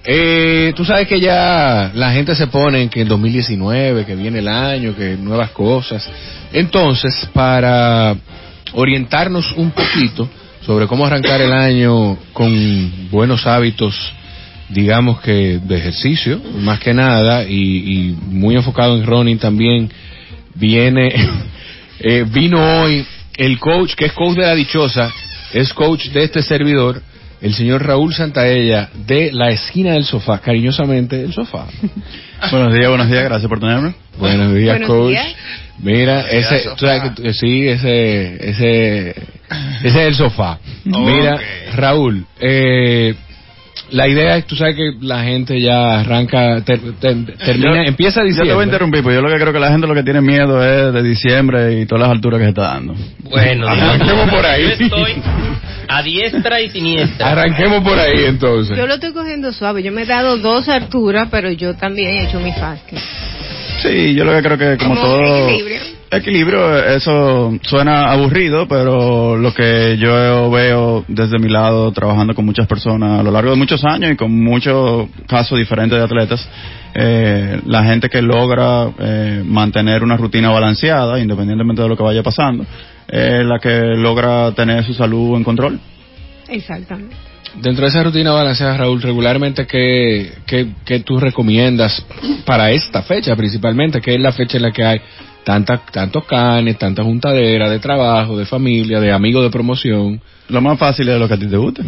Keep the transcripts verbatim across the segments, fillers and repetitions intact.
Eh, tú sabes que ya la gente se pone en que en dos mil diecinueve, que viene el año, que nuevas cosas. Entonces, para orientarnos un poquito sobre cómo arrancar el año con buenos hábitos, digamos que de ejercicio, más que nada, y, y muy enfocado en running también, viene, eh, vino hoy el coach, que es coach de la dichosa, es coach de este servidor, el señor Raúl Santaella, de la esquina del sofá, cariñosamente el sofá. Buenos días, buenos días, gracias por tenerme. Buenos días, buenos coach. Días. Mira, ese, Sofá. tú sabes que, sí, ese, ese, ese es el sofá. Oh, Mira, okay. Raúl, eh, la idea es, tú sabes que la gente ya arranca, ter, ter, termina, Yo- empieza Yo te voy a diciembre. interrumpir, pues yo lo que creo que la gente lo que tiene miedo es de diciembre y todas las alturas que se está dando. Bueno, Arranquemos por ahí. Yo estoy a diestra y siniestra. Arranquemos por ahí entonces. Yo lo estoy cogiendo suave. Yo me he dado dos alturas, pero yo también he hecho mi fasting. Sí, yo lo que creo que como, Como todo... equilibrio. Equilibrio, eso suena aburrido, pero lo que yo veo desde mi lado, trabajando con muchas personas a lo largo de muchos años y con muchos casos diferentes de atletas, eh, la gente que logra eh, mantener una rutina balanceada, independientemente de lo que vaya pasando, es la que logra tener su salud en control. Exactamente. Dentro de esa rutina balanceada, Raúl, regularmente, ¿qué, qué, qué tú recomiendas para esta fecha principalmente? Que es la fecha en la que hay tanta, tantos canes, tanta juntadera de trabajo, de familia, de amigos de promoción. Lo más fácil es lo que a ti te guste.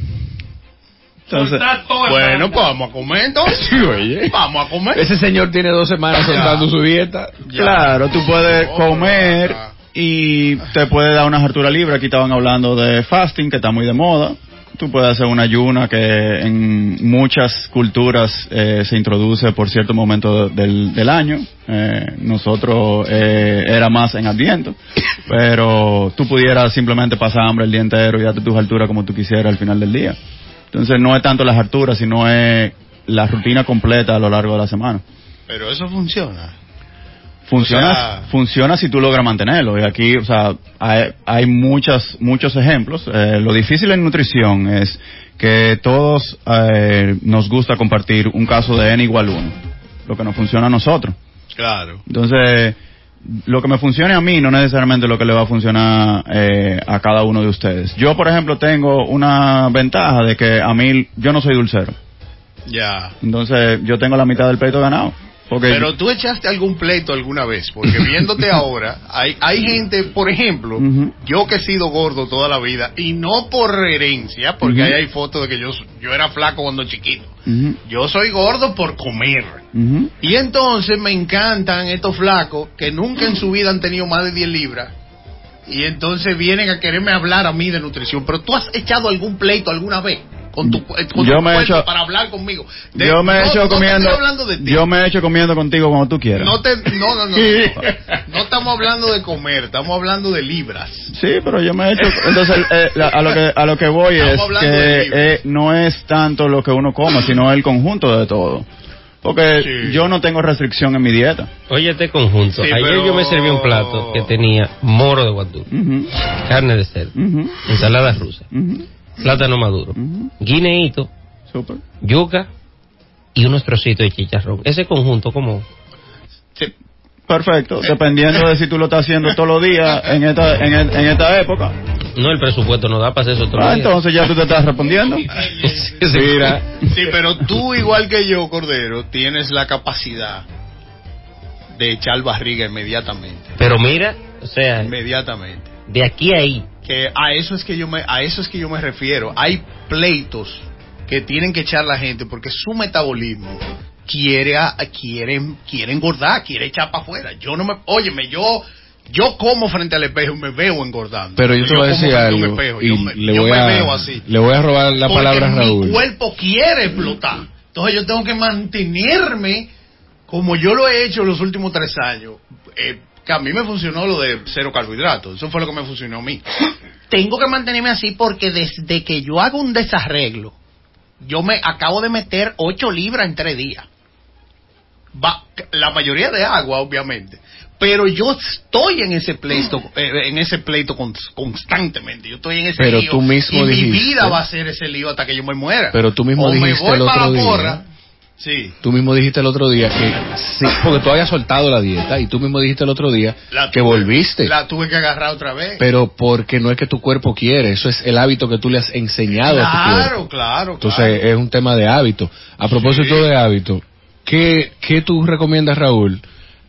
Entonces, Bueno, pues vamos a comer entonces. Sí, oye. Vamos a comer. Ese señor tiene dos semanas soltando su dieta. Ya. claro, tú puedes Oh, comer ah. y te puede dar una hartura libre. Aquí estaban hablando de fasting, que está muy de moda. Tú puedes hacer una ayuna que en muchas culturas eh, se introduce por cierto momento del, del año. Eh, nosotros eh, era más en Adviento, pero tú pudieras simplemente pasar hambre el día entero y darte tus alturas como tú quisieras al final del día. Entonces no es tanto las alturas, sino es la rutina completa a lo largo de la semana. Pero eso funciona. Funciona, O sea, funciona si tú logras mantenerlo. Y aquí, o sea, hay, hay muchas, muchos ejemplos. Eh, lo difícil en nutrición es que todos eh, nos gusta compartir un caso de N igual uno. Lo que nos funciona a nosotros. Claro. Entonces, lo que me funcione a mí no necesariamente lo que le va a funcionar eh, a cada uno de ustedes. Yo, por ejemplo, tengo una ventaja de que a mí, yo no soy dulcero. Ya. Entonces, yo tengo la mitad del pleito ganado. Porque Pero tú echaste algún pleito alguna vez, porque viéndote ahora, hay hay gente, por ejemplo, Ujú. yo que he sido gordo toda la vida, y no por herencia, porque Ujú. ahí hay fotos de que yo yo era flaco cuando chiquito. Ujú, Yo soy gordo por comer. ujú. Y entonces me encantan estos flacos que nunca en su vida han tenido más de diez libras. Y entonces vienen a quererme hablar a mí de nutrición. Pero tú has echado algún pleito alguna vez con tu, eh, con Yo tu me he cuerpo hecho- para hablar conmigo. De- Yo me he no- hecho no te comiendo, estoy hablando de ti. yo me he hecho comiendo contigo como tú quieras. No, te, no, no, no, no. No estamos hablando de comer, estamos hablando de libras. Sí, pero yo me he hecho, entonces eh, la- a lo que a lo que voy Estamos es hablando de que libros. eh, no es tanto lo que uno coma, sino el conjunto de todo. Porque Sí. yo no tengo restricción en mi dieta. Oye, este conjunto. Sí, Ayer pero- yo me serví un plato que tenía moro de guandú, Ujú, carne de cerdo, ujú, ensalada rusa, ujú, plátano maduro, ujú. guineíto, Súper. yuca y unos trocitos de chicharrón. Ese conjunto, como Sí. Perfecto, dependiendo de si tú lo estás haciendo todos los días en esta en, en esta época. no, el presupuesto no da para hacer eso otro Ah, día. entonces ya tú te estás respondiendo. Mira, Sí, pero tú, igual que yo, Cordero, tienes la capacidad de echar barriga inmediatamente. Pero mira, o sea, Inmediatamente. de aquí a ahí, Que a eso es que yo me a eso es que yo me refiero. Hay pleitos que tienen que echar la gente porque su metabolismo quiere a- quiere quiere engordar, quiere echar para afuera. Yo no me, óyeme, yo yo como frente al espejo y me veo engordando. pero yo te voy a como decir frente a un algo espejo, y yo me, le yo voy me a veo así. le voy a robar la Porque palabra a mi Raúl. cuerpo quiere explotar. Entonces yo tengo que mantenerme como yo lo he hecho los últimos tres años. Eh, que a mí me funcionó lo de cero carbohidratos. Eso fue lo que me funcionó a mí. Tengo que mantenerme así porque desde que yo hago un desarreglo, yo me acabo de meter ocho libras en tres días. va, la mayoría de agua, obviamente. Pero yo estoy en ese pleito, eh, en ese pleito con, constantemente. Yo estoy en ese pero lío. Tú mismo y dijiste, mi vida va a ser ese lío hasta que yo me muera. Pero tú mismo o dijiste me voy el otro para la día. porra. Sí. Tú mismo dijiste el otro día que sí, porque tú habías soltado la dieta y tú mismo dijiste el otro día La que tuve- volviste. La tuve que agarrar otra vez. Pero porque no es que tu cuerpo quiere, eso es el hábito que tú le has enseñado a tu cuerpo. Claro, claro. Entonces claro. es un tema de hábito. A propósito Sí. de hábito, ¿qué, ¿qué tú recomiendas, Raúl,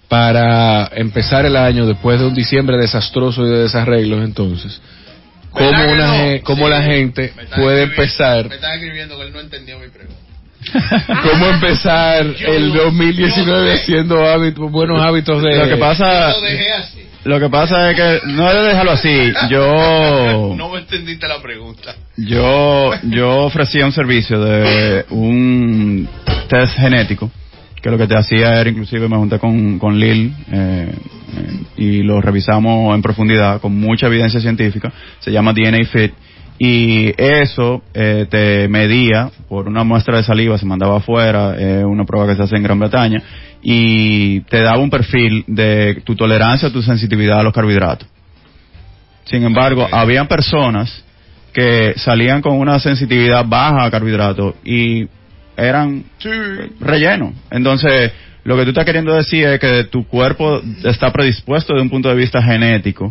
para empezar el año después de un diciembre desastroso y de desarreglos entonces? ¿Cómo, ¿Verdad que una, no? gen- cómo Sí, la gente me están puede escribiendo- empezar? Me están escribiendo que él no entendió mi pregunta. ¿Cómo empezar Yo el lo- dos mil diecinueve yo sé. haciendo hábitos, buenos hábitos de... Lo que pasa, Lo dejé así. lo que pasa es que no debes dejarlo así. Yo, No me entendiste la pregunta. yo, yo ofrecía un servicio de un test genético, que lo que te hacía era, inclusive me junté con, con Lil, eh, eh, y lo revisamos en profundidad con mucha evidencia científica. Se llama D N A Fit. Y eso eh, te medía por una muestra de saliva, se mandaba afuera, eh, una prueba que se hace en Gran Bretaña, y te daba un perfil de tu tolerancia o tu sensitividad a los carbohidratos. Sin embargo, Ok. habían personas que salían con una sensitividad baja a carbohidratos y eran Sí. relleno. Entonces, lo que tú estás queriendo decir es que tu cuerpo está predispuesto de un punto de vista genético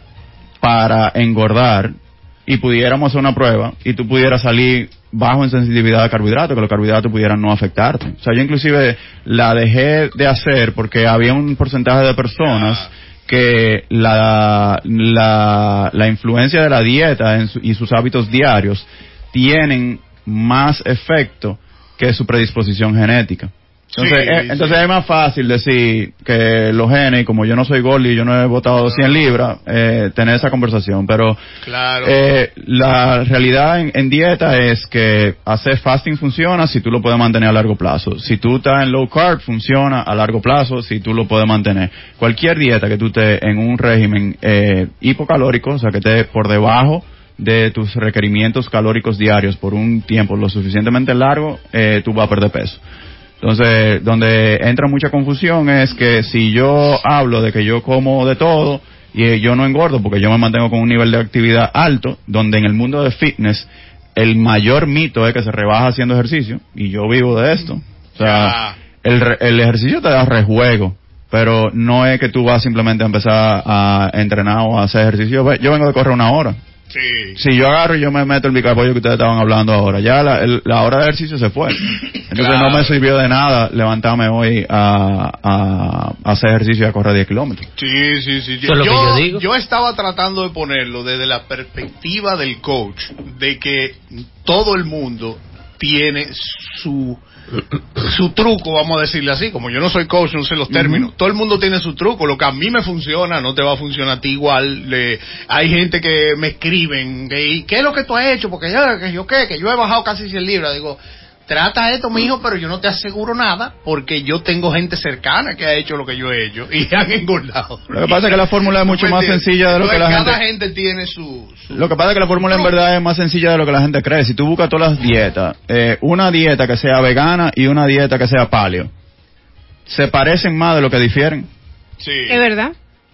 para engordar, y pudiéramos hacer una prueba y tú pudieras salir bajo en sensitividad a carbohidratos, que los carbohidratos pudieran no afectarte. O sea, yo inclusive la dejé de hacer porque había un porcentaje de personas que la, la, la influencia de la dieta en su- y sus hábitos diarios tienen más efecto que su predisposición genética. Entonces, Sí, eh, sí. entonces es más fácil decir que los genes, y como yo no soy gordo y yo no he botado cien libras, eh, tener esa conversación. Pero Claro. eh, la realidad en, en dieta es que hacer fasting funciona si tú lo puedes mantener a largo plazo. Si tú estás en low carb, funciona a largo plazo si tú lo puedes mantener. Cualquier dieta que tú estés en un régimen eh, hipocalórico, o sea, que esté por debajo de tus requerimientos calóricos diarios por un tiempo lo suficientemente largo, eh, tú vas a perder peso. Entonces, donde entra mucha confusión es que si yo hablo de que yo como de todo y eh, yo no engordo porque yo me mantengo con un nivel de actividad alto, donde en el mundo de fitness el mayor mito es que se rebaja haciendo ejercicio, y yo vivo de esto. O sea, el, re- el ejercicio te da rejuego, pero no es que tú vas simplemente a empezar a entrenar o a hacer ejercicio. Ve- Yo vengo de correr una hora. Sí. Si yo agarro y yo me meto el bicapollo que ustedes estaban hablando ahora, ya la, el- la hora de ejercicio se fue. Entonces Claro. no me sirvió de nada levantarme hoy a, a, a hacer ejercicio y a correr diez kilómetros. Sí, sí, sí. Eso es lo que yo digo. yo estaba tratando de ponerlo desde la perspectiva del coach, de que todo el mundo tiene su su truco, vamos a decirle así. Como yo no soy coach, no sé los términos. Todo el mundo tiene su truco. Lo que a mí me funciona no te va a funcionar a ti igual. Le- hay gente que me escriben, que, ¿qué es lo que tú has hecho? Porque yo, que yo qué, que yo he bajado casi cien libras. Digo, trata esto, mijo, pero yo no te aseguro nada, porque yo tengo gente cercana que ha hecho lo que yo he hecho y han engordado. Lo que pasa es que la fórmula es mucho ¿Me más entiendes? sencilla de lo que la Entonces, cada gente... gente tiene su... su- Lo que pasa es que la fórmula en verdad es más sencilla de lo que la gente cree. Si tú buscas todas las dietas, eh, una dieta que sea vegana y una dieta que sea paleo, se parecen más de lo que difieren. Sí. ¿Es verdad?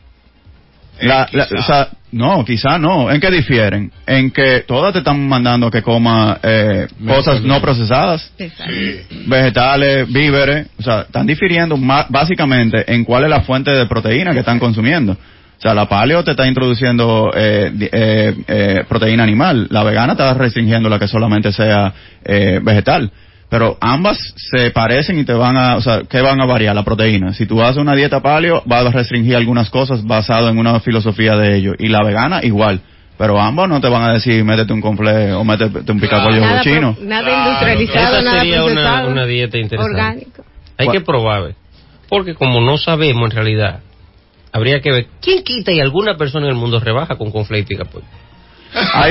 La, la- quizá. o sea, no, quizá no. ¿En qué difieren? En que todas te están mandando que coma eh, cosas no procesadas, Exacto. Sí. vegetales, víveres. O sea, están difiriendo ma- básicamente en cuál es la fuente de proteína que están consumiendo. O sea, la paleo te está introduciendo eh, di- eh, eh, proteína animal. La vegana está restringiendo la que solamente sea eh, vegetal. Pero ambas se parecen y te van a, o sea, ¿qué van a variar? La proteína. Si tú haces una dieta paleo, vas a restringir algunas cosas basado en una filosofía de ello. Y la vegana, igual. Pero ambas no te van a decir, métete un conflé o métete un picapollo Nada, chino. pro- nada Claro, industrializado, esa nada sería una, procesado. una dieta interesante. Orgánico. Hay que probar, ¿ves? Porque como no sabemos en realidad, habría que ver quién quita y alguna persona en el mundo rebaja con conflé y picapollo. Hay,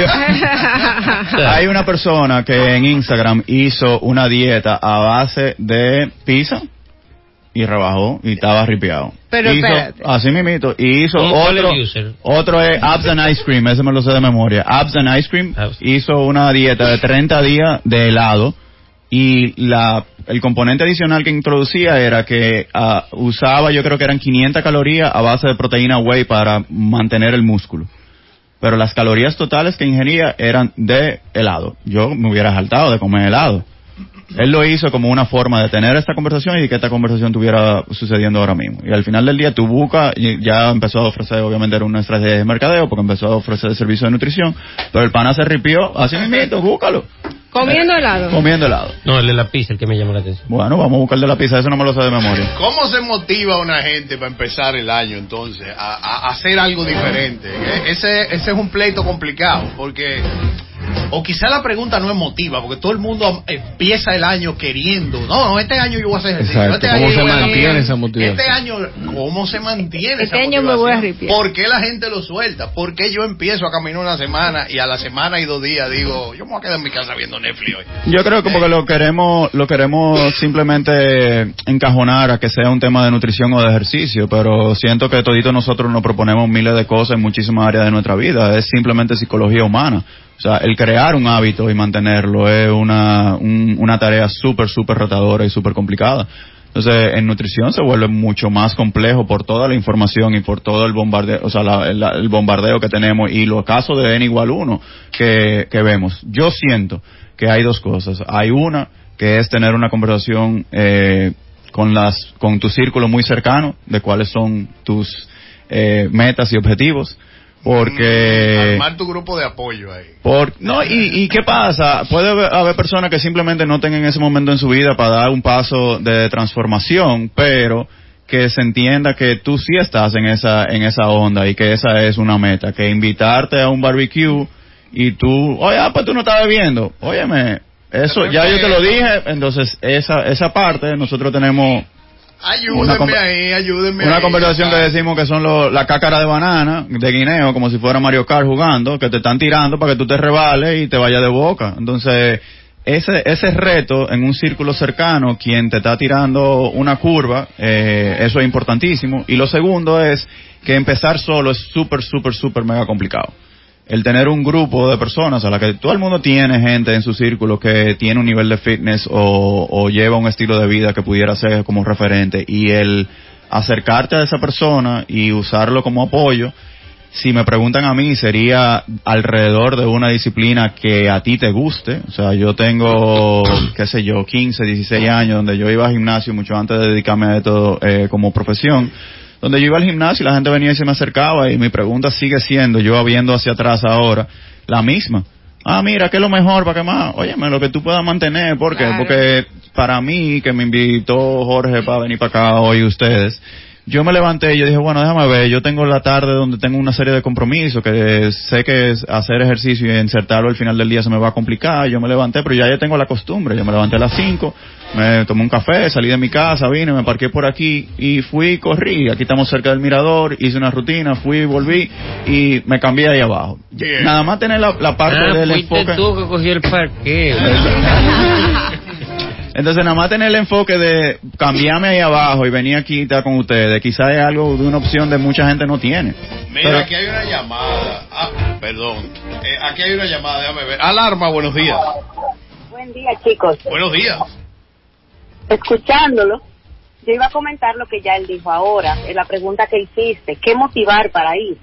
hay una persona que en Instagram hizo una dieta a base de pizza y rebajó y estaba ripiado. Pero hizo, espérate. así mismito. Y hizo ¿Cómo cuál otro, es el user? otro es Abs and Ice Cream, ese me lo sé de memoria. Abs and Ice Cream Abs. hizo una dieta de treinta días de helado y la el componente adicional que introducía era que uh, usaba, yo creo que eran quinientas calorías a base de proteína whey para mantener el músculo. Pero las calorías totales que ingería eran de helado. Yo me hubiera saltado de comer helado. Él lo hizo como una forma de tener esta conversación y de que esta conversación estuviera sucediendo ahora mismo. Y al final del día, tu buca ya empezó a ofrecer, obviamente era una estrategia de mercadeo, porque empezó a ofrecer el servicio de nutrición, pero el pana se ripió, así mismo, búscalo. Comiendo helado. Comiendo helado. No, el de la pizza, el que me llamó la atención. Bueno, vamos a buscar el de la pizza, eso no me lo sé de memoria. ¿Cómo se motiva a una gente para empezar el año entonces a, a hacer algo diferente? Ese, ese es un pleito complicado, porque... O quizá la pregunta no es motiva, porque todo el mundo empieza el año queriendo, no, no, este año yo voy a hacer ejercicio. Exacto. Este ¿Cómo año se voy a mantiene cambiar. esa motivación? Este año, ¿cómo se mantiene Este esa año me voy a ripiar. ¿Por qué la gente lo suelta? ¿Por qué yo empiezo a caminar una semana y a la semana y dos días digo, yo me voy a quedar en mi casa viendo Netflix hoy? Yo creo que porque lo queremos, lo queremos simplemente encajonar a que sea un tema de nutrición o de ejercicio, pero siento que todito nosotros nos proponemos miles de cosas en muchísimas áreas de nuestra vida, es simplemente psicología humana. O sea, el crear un hábito y mantenerlo es una, un, una tarea súper, súper retadora y súper complicada. Entonces, en nutrición se vuelve mucho más complejo por toda la información y por todo el bombardeo, o sea, la, el, el bombardeo que tenemos y los casos de N igual uno que, que vemos. Yo siento que hay dos cosas. Hay una que es tener una conversación eh, con las, con tu círculo muy cercano de cuáles son tus eh, metas y objetivos. Porque armar tu grupo de apoyo ahí. Por, no, y, y ¿qué pasa? Puede haber, haber personas que simplemente no tengan ese momento en su vida para dar un paso de transformación, pero que se entienda que tú sí estás en esa en esa onda y que esa es una meta, que invitarte a un barbecue y tú, oye, ah, pues tú no estás bebiendo, óyeme, eso ya yo te lo dije, entonces esa esa parte nosotros tenemos Ayúdenme una, ahí, ayúdenme Una ahí, conversación que decimos que son lo, la cácara de banana, de guineo, como si fuera Mario Kart jugando, que te están tirando para que tú te rebales y te vayas de boca. Entonces, ese ese reto en un círculo cercano, quien te está tirando una curva, eh, eso es importantísimo. Y lo segundo es que empezar solo es súper, súper, súper mega complicado. El tener un grupo de personas a la que todo el mundo tiene gente en su círculo que tiene un nivel de fitness o, o lleva un estilo de vida que pudiera ser como referente, y el acercarte a esa persona y usarlo como apoyo, si me preguntan a mí, sería alrededor de una disciplina que a ti te guste. O sea, yo tengo, qué sé yo, quince, dieciséis años, donde yo iba al gimnasio mucho antes de dedicarme a esto eh, como profesión, donde yo iba al gimnasio y la gente venía y se me acercaba, y mi pregunta sigue siendo, yo viendo hacia atrás ahora, la misma. Ah, mira, ¿qué es lo mejor para que más? Óyeme, lo que tú puedas mantener. ¿Por qué? Claro. Porque para mí, que me invitó Jorge para venir para acá hoy ustedes, yo me levanté y yo dije, bueno, déjame ver, yo tengo la tarde donde tengo una serie de compromisos, que sé que es hacer ejercicio y insertarlo al final del día se me va a complicar. Yo me levanté, pero ya yo tengo la costumbre, yo me levanté a las cinco, me tomé un café, salí de mi casa, vine, me parqué por aquí y fui y corrí. Aquí estamos cerca del mirador, hice una rutina, fui, volví y me cambié ahí abajo. Yeah. Nada más tener la, la parte ah, del fuiste enfoque. Tú que cogió el parqueo. Entonces, nada más tener el enfoque de cambiarme ahí abajo y venir aquí y estar con ustedes, quizás es algo de una opción de mucha gente no tiene. Mira, pero aquí hay una llamada. Ah, perdón. Eh, aquí hay una llamada, déjame ver. Alarma, buenos días. Buen día, chicos. Buenos días. Escuchándolo, yo iba a comentar lo que ya él dijo ahora, en la pregunta que hiciste, ¿qué motivar para ir?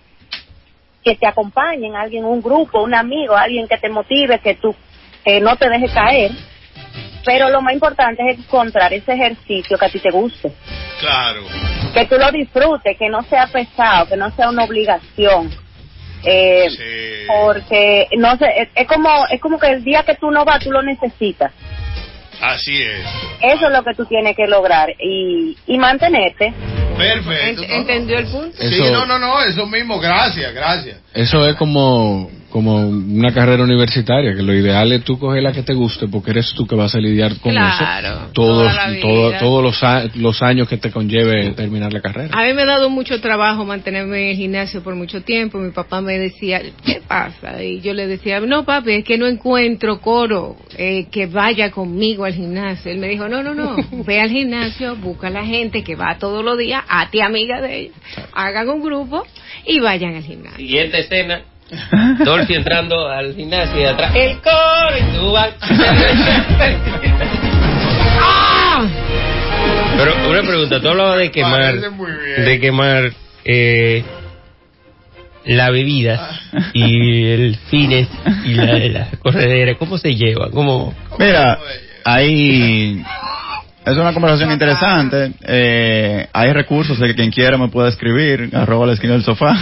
Que te acompañen alguien, un grupo, un amigo, alguien que te motive, que tú eh, no te deje caer. Pero lo más importante es encontrar ese ejercicio que a ti te guste. Claro. Que tú lo disfrutes, que no sea pesado, que no sea una obligación. Eh, sí. Porque no sé, es, es como es como que el día que tú no vas, tú lo necesitas. Así es. Eso es lo que tú tienes que lograr y, y mantenerte. Perfecto. ¿no? ¿Entendió el punto? Sí, eso, no, no, no, eso mismo, gracias, gracias. Eso es como como una carrera universitaria, que lo ideal es tú coger la que te guste, porque eres tú que vas a lidiar con claro, eso todos todo, todos los, a, los años que te conlleve terminar la carrera. A mí me ha dado mucho trabajo mantenerme en el gimnasio por mucho tiempo. Mi papá me decía, ¿qué pasa? Y yo le decía, no papi, es que no encuentro coro eh, que vaya conmigo al gimnasio. Él me dijo, no, no, no, ve al gimnasio, busca a la gente que va todos los días, hazte amiga de ellos, hagan un grupo y vayan al gimnasio. Siguiente escena. Dolphy entrando al gimnasio y de atrás, el coro y tú vas. ¡Ah! Pero una pregunta, tú hablabas de quemar, de quemar eh, la bebida y el fines y la, la corredera, ¿cómo se lleva? ¿Cómo? Mira, ahí es una conversación interesante. Eh, hay recursos de que quien quiera me puede escribir, arroba la esquina del sofá,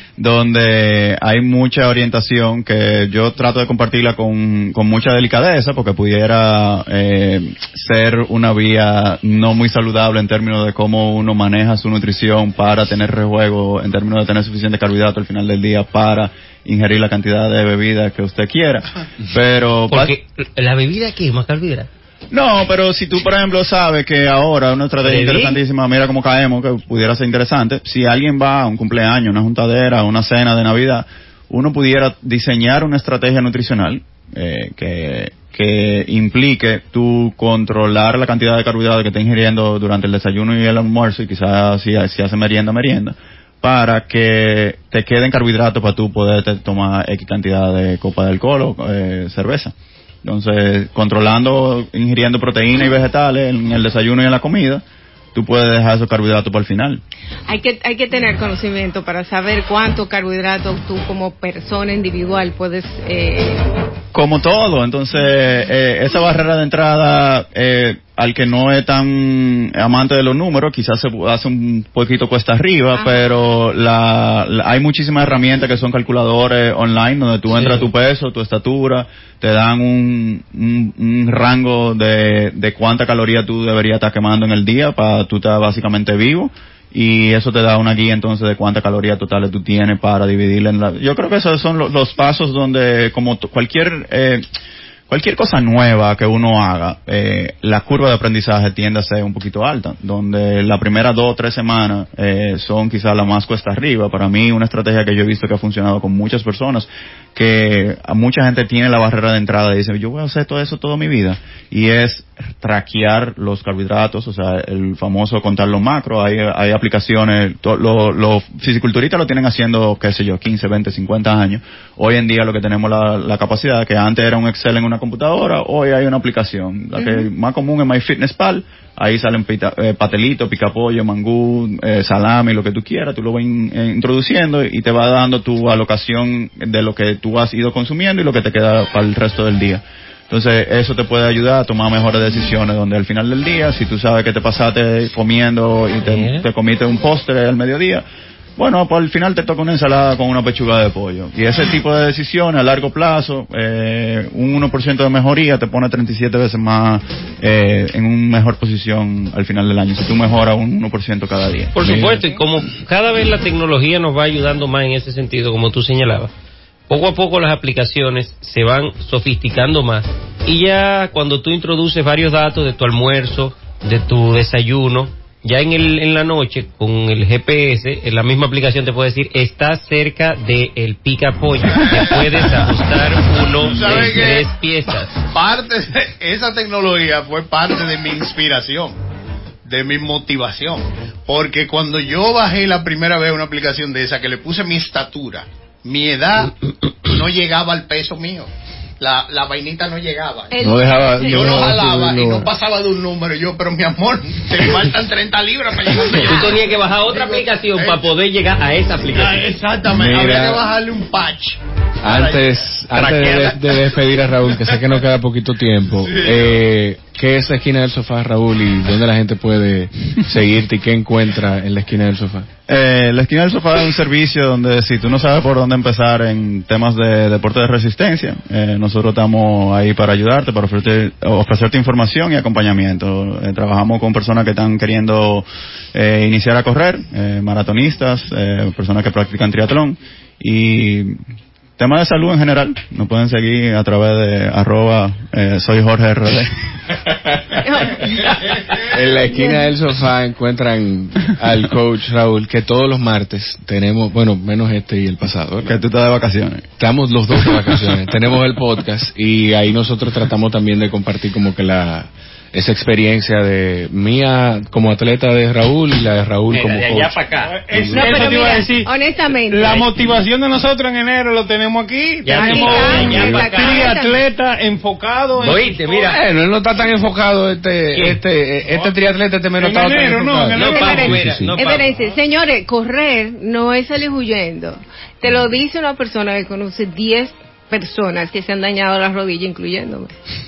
donde hay mucha orientación que yo trato de compartirla con, con mucha delicadeza, porque pudiera eh, ser una vía no muy saludable en términos de cómo uno maneja su nutrición para tener rejuego, en términos de tener suficiente carbohidrato al final del día para ingerir la cantidad de bebida que usted quiera. Pero porque la bebida quema carbohidrato. No, pero si tú, por ejemplo, sabes que ahora una estrategia interesantísima, mira cómo caemos, que pudiera ser interesante, si alguien va a un cumpleaños, una juntadera, una cena de Navidad, uno pudiera diseñar una estrategia nutricional eh, que, que implique tú controlar la cantidad de carbohidratos que estás ingiriendo durante el desayuno y el almuerzo, y quizás si, si hace merienda, merienda, para que te queden carbohidratos para tú poder tomar X cantidad de copa de alcohol o eh, cerveza. Entonces, controlando, ingiriendo proteínas y vegetales en el desayuno y en la comida, tú puedes dejar esos carbohidratos para el final. Hay que hay que tener conocimiento para saber cuántos carbohidratos tú como persona individual puedes... Eh... Como todo, entonces, eh, esa barrera de entrada, eh, al que no es tan amante de los números, quizás se hace un poquito cuesta arriba, ajá, pero la, la, hay muchísimas herramientas que son calculadores online, donde tú entras sí. tu peso, tu estatura, te dan un, un, un rango de, de cuánta caloría tú deberías estar quemando en el día para tú estar básicamente vivo, y eso te da una guía entonces de cuántas calorías totales tú tienes para dividirla en la... Yo creo que esos son los, los pasos donde, como t- cualquier... Eh, Cualquier cosa nueva que uno haga, eh, la curva de aprendizaje tiende a ser un poquito alta, donde las primeras dos o tres semanas eh, son quizás la más cuesta arriba. Para mí, una estrategia que yo he visto que ha funcionado con muchas personas, que a mucha gente tiene la barrera de entrada y dice, yo voy a hacer todo eso toda mi vida, y es traquear los carbohidratos, o sea, el famoso contar los macros. Hay, hay aplicaciones, los lo, lo, fisiculturistas lo tienen haciendo, qué sé yo, quince, veinte, cincuenta años. Hoy en día lo que tenemos la, la capacidad, que antes era un Excel en una computadora, hoy hay una aplicación, la que uh-huh. más común es MyFitnessPal. Ahí salen pita, eh, patelitos, picapollo, mangú, eh, salami, lo que tú quieras, tú lo vas in, eh, introduciendo y te va dando tu alocación de lo que tú has ido consumiendo y lo que te queda para el resto del día. Entonces, eso te puede ayudar a tomar mejores decisiones, donde al final del día, si tú sabes que te pasaste comiendo y te, te comiste un postre al mediodía, bueno, pues al final te toca una ensalada con una pechuga de pollo. Y ese tipo de decisiones a largo plazo, eh, un uno por ciento de mejoría te pone treinta y siete veces más eh, en una mejor posición al final del año, si tú mejoras un uno por ciento cada día. Por supuesto, y como cada vez la tecnología nos va ayudando más en ese sentido, como tú señalabas, poco a poco las aplicaciones se van sofisticando más, y ya cuando tú introduces varios datos de tu almuerzo, de tu desayuno, ya en el en la noche con el G P S, en la misma aplicación te puede decir, estás cerca del pica pollo, te puedes ajustar uno de tres piezas. Parte de esa tecnología fue parte de mi inspiración, de mi motivación, porque cuando yo bajé la primera vez una aplicación de esa, que le puse mi estatura, mi edad no llegaba al peso mío. La, la vainita no llegaba. No dejaba, yo no, lo jalaba no, y no pasaba de un número. Yo, pero mi amor, te faltan treinta libras para llegar allá. Tú tenías que bajar otra Digo, aplicación eh, para poder llegar a esa aplicación. Exactamente. Mira, había que bajarle un patch. Antes, antes de, de despedir a Raúl, que sé que nos queda poquito tiempo, sí, eh, ¿qué es la esquina del sofá, Raúl? ¿Y dónde la gente puede seguirte y qué encuentra en la esquina del sofá? Eh, la esquina del sofá es un servicio donde si tú no sabes por dónde empezar en temas de deporte de resistencia, eh, nosotros estamos ahí para ayudarte, para ofrecer, ofrecerte información y acompañamiento. Eh, trabajamos con personas que están queriendo eh, iniciar a correr, eh, maratonistas, eh, personas que practican triatlón y temas de salud en general. Nos pueden seguir a través de arroba eh, soy Jorge R D. En la esquina del sofá encuentran al coach Raúl, que todos los martes tenemos, bueno, menos este y el pasado, ¿verdad? Que tú estás de vacaciones. Estamos los dos de vacaciones. Tenemos el podcast y ahí nosotros tratamos también de compartir como que la esa experiencia de mía como atleta de Raúl y la de Raúl Mira, como de coach. allá para acá. Es- No, eso pero te iba a mira, decir. honestamente. La motivación de nosotros en enero lo tenemos aquí. Ya tenemos está, un ya está acá. triatleta enfocado en... Oíste, mira. Bueno, él no está tan enfocado, este, ¿Quién? este, este triatleta, este menos En estaba tan enero, no, enfocado. en No, enero. pa' Espérense, fuera, no, pa' espérense. Señores, correr no es salir huyendo. Te lo dice una persona que conoce diez personas que se han dañado las rodillas, incluyéndome.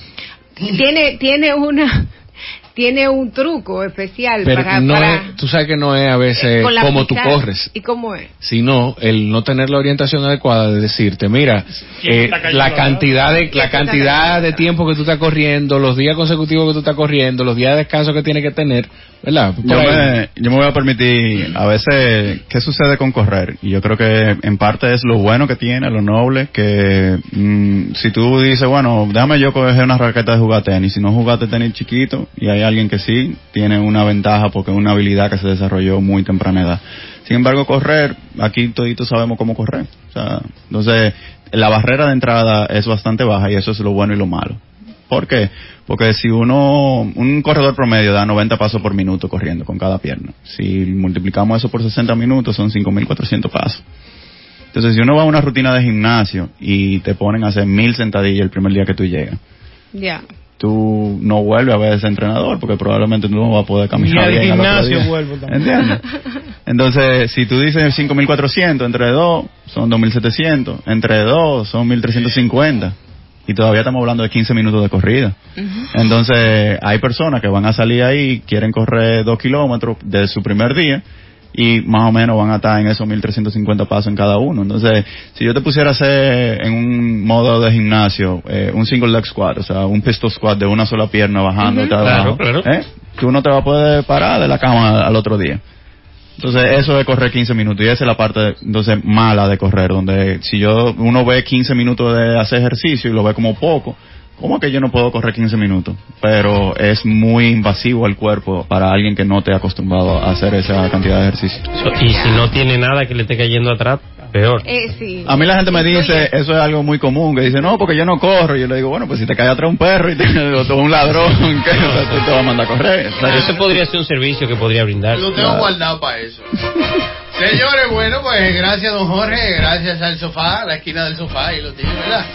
Tiene, tiene una, tiene un truco especial Pero para, no para es, tú sabes que no es a veces con la como tú picada. corres, ¿Y cómo es? sino el no tener la orientación adecuada de decirte, mira, ¿Quién eh, está cayendo la ahora? cantidad de ¿Quién la está cantidad cayendo de ahora? tiempo que tú estás corriendo, los días consecutivos que tú estás corriendo, los días de descanso que tienes que tener, ¿verdad? Por Yo ahí. me, yo me voy a permitir, a veces, ¿qué sucede con correr? Y yo creo que en parte es lo bueno que tiene, lo noble, que mm, si tú dices, bueno, déjame yo coger una raqueta de jugar tenis, si no jugaste tenis chiquito, y hay alguien que sí, tiene una ventaja porque es una habilidad que se desarrolló muy temprana edad. Sin embargo, correr, aquí toditos sabemos cómo correr. O sea, entonces, la barrera de entrada es bastante baja y eso es lo bueno y lo malo. ¿Por qué? Porque si uno, un corredor promedio da noventa pasos por minuto corriendo con cada pierna. Si multiplicamos eso por sesenta minutos son cinco mil cuatrocientos pasos. Entonces, si uno va a una rutina de gimnasio y te ponen a hacer mil sentadillas el primer día que tú llegas, Ya. tú no vuelves a ver a ese entrenador porque probablemente tú no vas a poder Ni caminar al bien al otro gimnasio día. vuelvo también. ¿Entiendes? Entonces, si tú dices cinco mil cuatrocientos entre dos son dos mil setecientos, entre dos son mil trescientos cincuenta y todavía estamos hablando de quince minutos de corrida. Entonces, hay personas que van a salir ahí, quieren correr dos kilómetros desde su primer día y más o menos van a estar en esos mil trescientos cincuenta pasos en cada uno. Entonces, si yo te pusiera a hacer en un modo de gimnasio eh, un single leg squat, o sea, un pistol squat de una sola pierna bajando Ujú. hasta abajo, Claro, claro. ¿eh? Tú no te vas a poder parar de la cama al otro día. Entonces, eso es correr quince minutos y esa es la parte entonces mala de correr, donde si yo uno ve quince minutos de hacer ejercicio y lo ve como poco, ¿cómo que yo no puedo correr quince minutos? Pero es muy invasivo al cuerpo para alguien que no esté acostumbrado a hacer esa cantidad de ejercicio. Y si no tiene nada que le esté cayendo atrás, peor. Eh, sí. A mí la gente me Incluye- dice, eso es algo muy común, que dice, no, porque yo no corro. Y yo le digo, bueno, pues si te cae atrás un perro y te, o un ladrón, que te, te va a mandar a correr. O sea, Ese podría ser un servicio que podría brindar. Lo tengo guardado para eso. Señores, bueno, pues gracias, don Jorge, gracias al sofá, a la esquina del sofá y lo tiene, ¿verdad?